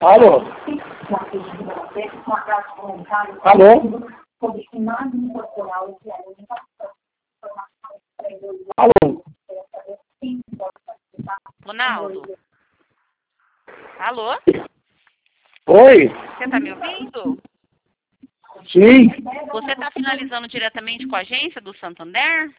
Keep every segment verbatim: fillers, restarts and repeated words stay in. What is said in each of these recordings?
Alô? Alô? Alô? Ronaldo? Alô? Oi? Você está me ouvindo? Sim? Você está finalizando diretamente com a agência do Santander?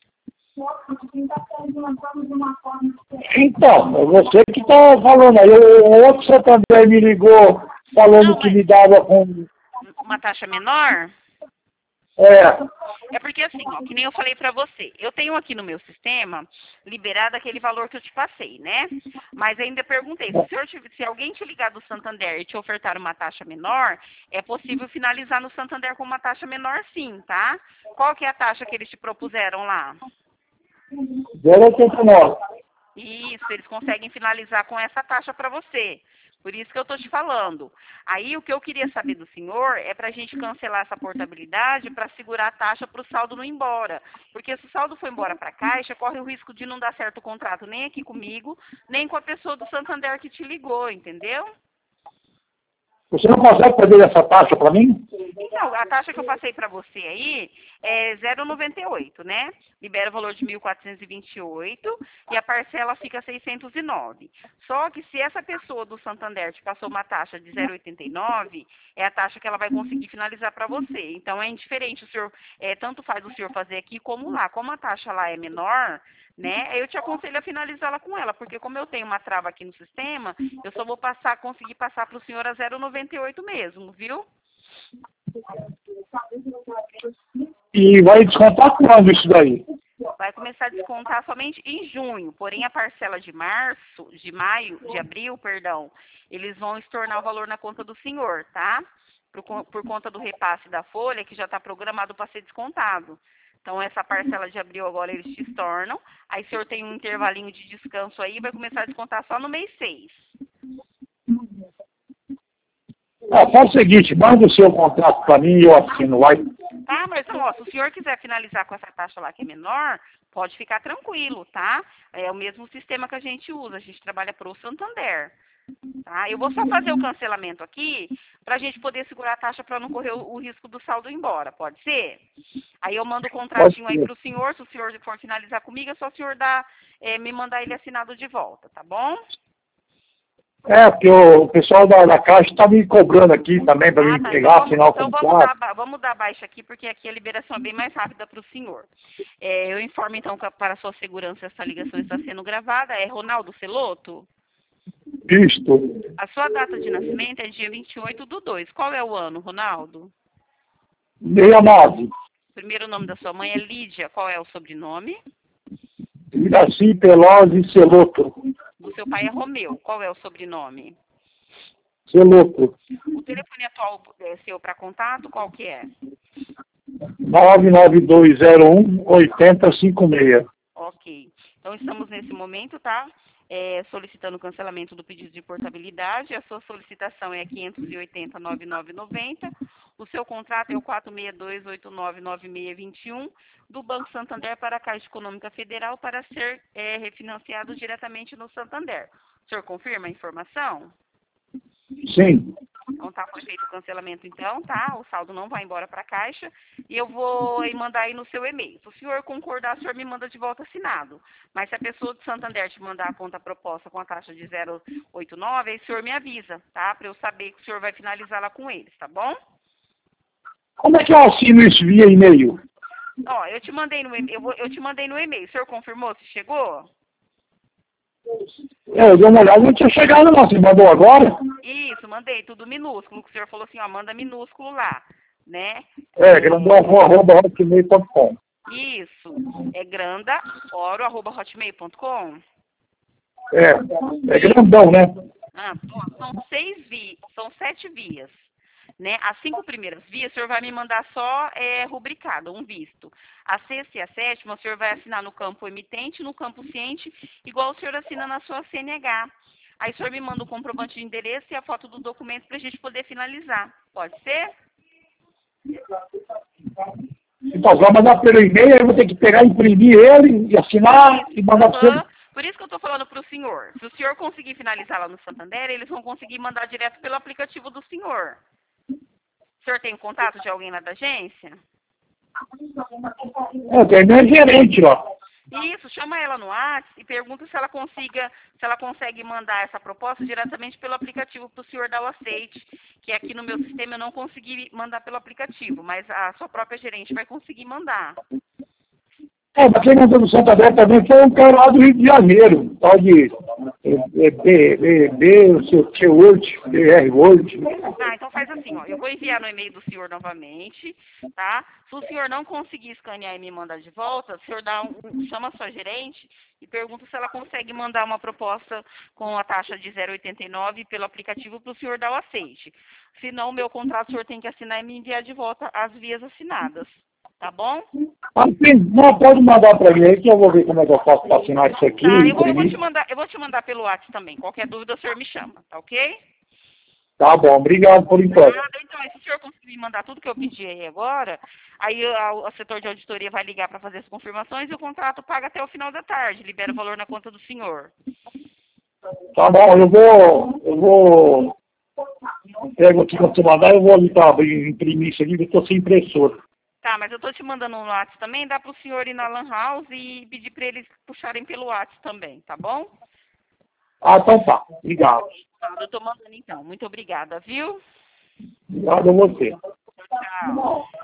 Então, é você que está falando aí. O outro Santander me ligou falando Não, que mas me dava com... uma taxa menor? É, É porque assim, ó, que nem eu falei pra você, eu tenho aqui no meu sistema liberado aquele valor que eu te passei, né? Mas ainda perguntei, se, o senhor te- se alguém te ligar do Santander e te ofertar uma taxa menor, é possível finalizar no Santander com uma taxa menor sim, tá? Qual que é a taxa que eles te propuseram lá? zero oitenta e nove. Isso, eles conseguem finalizar com essa taxa para você. Por isso que eu estou te falando. Aí o que eu queria saber do senhor é para a gente cancelar essa portabilidade para segurar a taxa para o saldo não ir embora. Porque se o saldo for embora para a Caixa, corre o risco de não dar certo o contrato nem aqui comigo, nem com a pessoa do Santander que te ligou, entendeu? Você não consegue fazer essa taxa para mim? Então, a taxa que eu passei para você aí é zero vírgula noventa e oito, né? Libera o valor de mil quatrocentos e vinte e oito e a parcela fica seiscentos e nove. Só que se essa pessoa do Santander te passou uma taxa de zero vírgula oitenta e nove, é a taxa que ela vai conseguir finalizar para você. Então, é indiferente, o senhor, é, tanto faz o senhor fazer aqui como lá. Como a taxa lá é menor, né? Eu te aconselho a finalizá-la com ela, porque como eu tenho uma trava aqui no sistema, eu só vou passar, conseguir passar para o senhor a zero vírgula noventa e oito mesmo, viu? E vai descontar quando isso daí? Vai começar a descontar somente em junho, porém a parcela de março, de maio, de abril, perdão, eles vão estornar o valor na conta do senhor, tá? Por, co- por conta do repasse da folha, que já está programado para ser descontado. Então, essa parcela de abril agora eles te estornam, aí o senhor tem um intervalinho de descanso aí, vai começar a descontar só no mês seis. Ah, faz o seguinte, manda o seu contrato para mim e eu assino, vai. Tá, mas ó, se o senhor quiser finalizar com essa taxa lá que é menor, pode ficar tranquilo, tá? É o mesmo sistema que a gente usa, a gente trabalha pro Santander, tá? Eu vou só fazer o cancelamento aqui pra gente poder segurar a taxa para não correr o, o risco do saldo ir embora, pode ser? Aí eu mando o Pode contratinho aí ser. pro senhor, se o senhor for finalizar comigo, é só o senhor dar, é, me mandar ele assinado de volta, tá bom? É, porque o pessoal da, da Caixa está me cobrando aqui também para Ah, me tá. Então pegar, vamos, assinar o então vamos dar, contrato. ba- vamos dar baixa aqui, porque aqui a liberação é bem mais rápida para o senhor. É, eu informo então que para a sua segurança essa ligação está sendo gravada. É Ronaldo Celoto? Isto, A sua data de nascimento é dia vinte e oito do dois. Qual é o ano, Ronaldo? sessenta e nove. O primeiro nome da sua mãe é Lídia. Qual é o sobrenome? Iraci Pelosi Celoto. Do seu pai é Romeu. Qual é o sobrenome? Celoto. O telefone atual é seu para contato, qual que é? nove nove dois zero um oito zero cinco seis. Ok. Então, estamos nesse momento, tá? É, solicitando o cancelamento do pedido de portabilidade. A sua solicitação é quinhentos e oitenta, noventa e nove reais e noventa centavos. O seu contrato é o quatro seis dois oito nove nove seis dois um do Banco Santander para a Caixa Econômica Federal para ser é, refinanciado diretamente no Santander. O senhor confirma a informação? Sim. Então tá, foi feito o cancelamento então, tá? O saldo não vai embora para a Caixa e eu vou aí mandar aí no seu e-mail. Se o senhor concordar, o senhor me manda de volta assinado. Mas se a pessoa do Santander te mandar a conta proposta com a taxa de zero vírgula oitenta e nove, aí o senhor me avisa, tá? Para eu saber que o senhor vai finalizar lá com eles, tá bom? Como é que eu assino isso via e-mail? Ó, eu te mandei no e-mail, eu, vou- eu te mandei no e-mail. O senhor confirmou se chegou? É, eu dei uma olhada, não tinha chegado não. Você mandou agora? Isso, mandei, tudo minúsculo. O senhor falou assim, ó, manda minúsculo lá, né? É, grandão, arroba hotmail ponto com. Isso, é granda, oro, arroba hotmail ponto com. É, é grandão, né? Ah, ó, são seis vias, são sete vias. Né? As cinco primeiras vias, o senhor vai me mandar só é, rubricado, um visto. A sexta e a sétima, o senhor vai assinar no campo emitente, no campo ciente, igual o senhor assina na sua C N H. Aí o senhor me manda o comprovante de endereço e a foto do documento para a gente poder finalizar. Pode ser? Então, vai mandar pelo e-mail, aí eu vou ter que pegar, imprimir ele e assinar e mandar para Aham. você. Por isso que eu estou falando para o senhor. Se o senhor conseguir finalizar lá no Santander, eles vão conseguir mandar direto pelo aplicativo do senhor. O senhor tem contato de alguém lá da agência? É, tem minha gerente lá. Isso, chama ela no WhatsApp e pergunta se ela consiga, se ela consegue mandar essa proposta diretamente pelo aplicativo para o senhor dar o aceite, que aqui no meu sistema eu não consegui mandar pelo aplicativo, mas a sua própria gerente vai conseguir mandar. É, mas quem mandou no Santander também foi um cara lá do Rio de Janeiro, tal de é, B, B, B, não sei o que, Word, B R Word. Ah, então faz assim, ó, eu vou enviar no e-mail do senhor novamente, tá? Se o senhor não conseguir escanear e me mandar de volta, o senhor dá um, um- chama a sua gerente e pergunta se ela consegue mandar uma proposta com a taxa de zero vírgula oitenta e nove pelo aplicativo para o senhor dar o aceite. Senão, o meu contrato o senhor tem que assinar e me enviar de volta as vias assinadas, tá bom? Assim, não, pode mandar para mim aí que eu vou ver como é que eu faço para assinar isso aqui. Tá, eu vou, eu vou te imprimir. mandar, eu vou te mandar pelo WhatsApp também. Qualquer dúvida o senhor me chama, tá ok? Tá bom, obrigado por enquanto. Nada, então, se o senhor conseguir me mandar tudo que eu pedi aí agora, aí a- o setor de auditoria vai ligar para fazer as confirmações e o contrato paga até o final da tarde, libera o valor na conta do senhor. Tá bom, eu vou, eu vou, pego aqui quando você mandar, eu vou ali para imprimir isso aqui, que eu estou sem impressora. Tá, mas eu tô te mandando no WhatsApp também, dá pro senhor ir na Lan House e pedir para eles puxarem pelo WhatsApp também, tá bom? Ah, então tá, obrigado. Tá, eu tô mandando então. Muito obrigada, viu? Obrigado a você. Tchau.